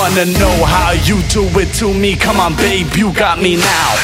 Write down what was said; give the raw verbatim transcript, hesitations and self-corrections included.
wanna know how you do it to me. Come on, babe, you got me now.